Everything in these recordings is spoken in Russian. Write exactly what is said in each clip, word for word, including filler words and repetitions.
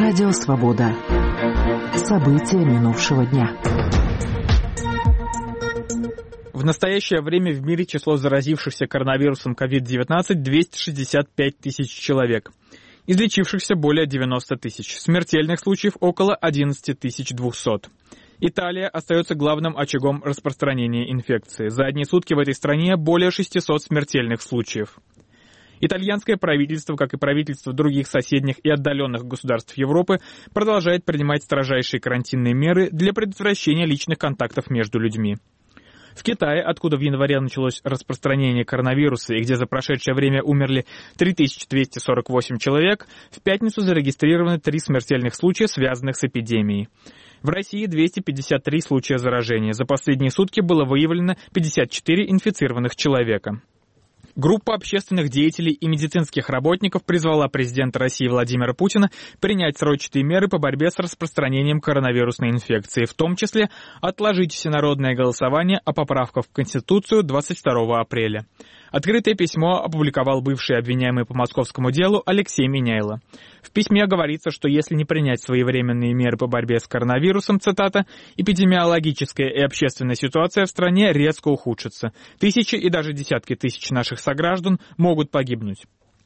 Радио Свобода. События минувшего дня. В настоящее время в мире число заразившихся коронавирусом ковид девятнадцать двести шестьдесят пять тысяч человек. Излечившихся более девяносто тысяч. Смертельных случаев около одиннадцать тысяч двести. Италия остается главным очагом распространения инфекции. За одни сутки в этой стране более шестисот смертельных случаев. Итальянское правительство, как и правительство других соседних и отдаленных государств Европы, продолжает принимать строжайшие карантинные меры для предотвращения личных контактов между людьми. В Китае, откуда в январе началось распространение коронавируса и где за прошедшее время умерли три тысячи двести сорок восемь человек, в пятницу зарегистрированы три смертельных случая, связанных с эпидемией. В России двести пятьдесят три случая заражения. За последние сутки было выявлено пятьдесят четыре инфицированных человека. Группа общественных деятелей и медицинских работников призвала президента России Владимира Путина принять срочные меры по борьбе с распространением коронавирусной инфекции, в том числе отложить всенародное голосование о поправках в Конституцию двадцать второго апреля. Открытое письмо опубликовал бывший обвиняемый по московскому делу Алексей Меняйло. В письме говорится, что если не принять своевременные меры по борьбе с коронавирусом, цитата, «эпидемиологическая и общественная ситуация в стране резко ухудшится. Тысячи и даже десятки тысяч наших сограждан могут погибнуть».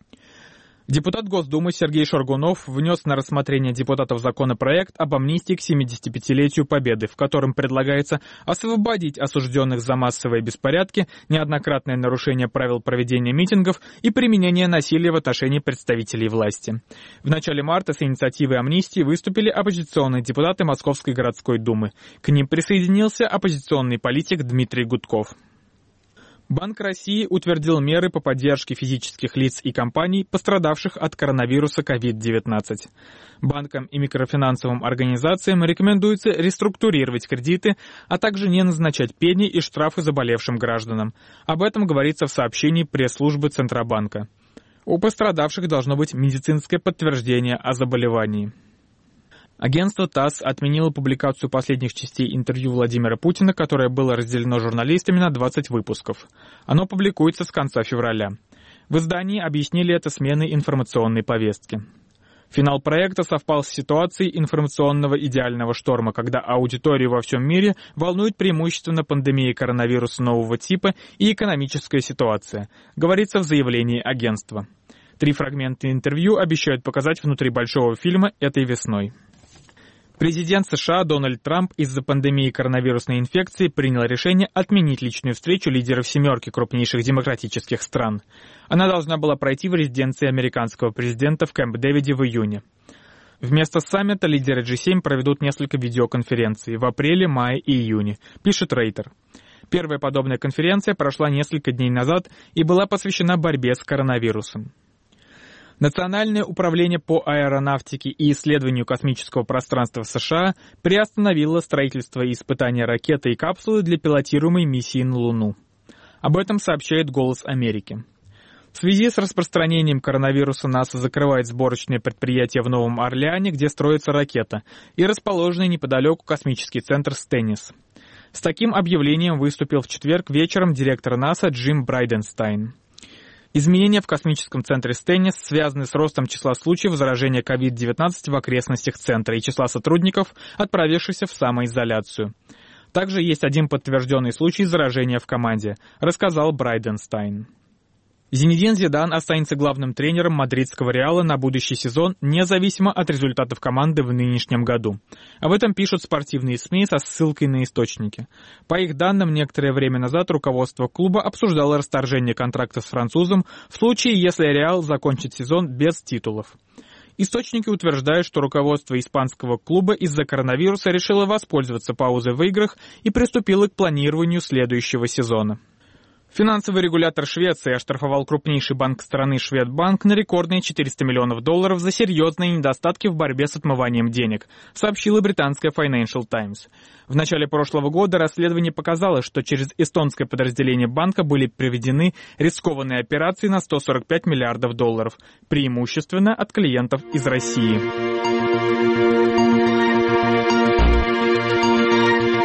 Депутат Госдумы Сергей Шаргунов внес на рассмотрение депутатов законопроект об амнистии к семидесятипятилетию Победы, в котором предлагается освободить осужденных за массовые беспорядки, неоднократное нарушение правил проведения митингов и применение насилия в отношении представителей власти. В начале марта с инициативой амнистии выступили оппозиционные депутаты Московской городской думы. К ним присоединился оппозиционный политик Дмитрий Гудков. Банк России утвердил меры по поддержке физических лиц и компаний, пострадавших от коронавируса ковид девятнадцать. Банкам и микрофинансовым организациям рекомендуется реструктурировать кредиты, а также не назначать пени и штрафы заболевшим гражданам. Об этом говорится в сообщении пресс-службы Центробанка. У пострадавших должно быть медицинское подтверждение о заболевании. Агентство ТАСС отменило публикацию последних частей интервью Владимира Путина, которое было разделено журналистами на двадцать выпусков. Оно публикуется с конца февраля. В издании объяснили это сменой информационной повестки. Финал проекта совпал с ситуацией информационного идеального шторма, когда аудиторию во всем мире волнует преимущественно пандемия коронавируса нового типа и экономическая ситуация, говорится в заявлении агентства. Три фрагмента интервью обещают показать внутри большого фильма этой весной. Президент США Дональд Трамп из-за пандемии коронавирусной инфекции принял решение отменить личную встречу лидеров семерки крупнейших демократических стран. Она должна была пройти в резиденции американского президента в Кэмп-Дэвиде в июне. Вместо саммита лидеры джи семь проведут несколько видеоконференций в апреле, мае и июне, пишет Рейтер. Первая подобная конференция прошла несколько дней назад и была посвящена борьбе с коронавирусом. Национальное управление по аэронавтике и исследованию космического пространства США приостановило строительство и испытания ракеты и капсулы для пилотируемой миссии на Луну. Об этом сообщает «Голос Америки». В связи с распространением коронавируса НАСА закрывает сборочное предприятие в Новом Орлеане, где строится ракета, и расположенный неподалеку космический центр Стеннис. С таким объявлением выступил в четверг вечером директор НАСА Джим Брайденстайн. Изменения в космическом центре Стеннис связаны с ростом числа случаев заражения ковид девятнадцать в окрестностях центра и числа сотрудников, отправившихся в самоизоляцию. Также есть один подтвержденный случай заражения в команде, рассказал Брайденстайн. Зинедин Зидан останется главным тренером мадридского Реала на будущий сезон, независимо от результатов команды в нынешнем году. Об этом пишут спортивные СМИ со ссылкой на источники. По их данным, некоторое время назад руководство клуба обсуждало расторжение контракта с французом в случае, если Реал закончит сезон без титулов. Источники утверждают, что руководство испанского клуба из-за коронавируса решило воспользоваться паузой в играх и приступило к планированию следующего сезона. Финансовый регулятор Швеции оштрафовал крупнейший банк страны Шведбанк на рекордные четыреста миллионов долларов за серьезные недостатки в борьбе с отмыванием денег, сообщила британская Financial Times. В начале прошлого года расследование показало, что через эстонское подразделение банка были проведены рискованные операции на сто сорок пять миллиардов долларов, преимущественно от клиентов из России.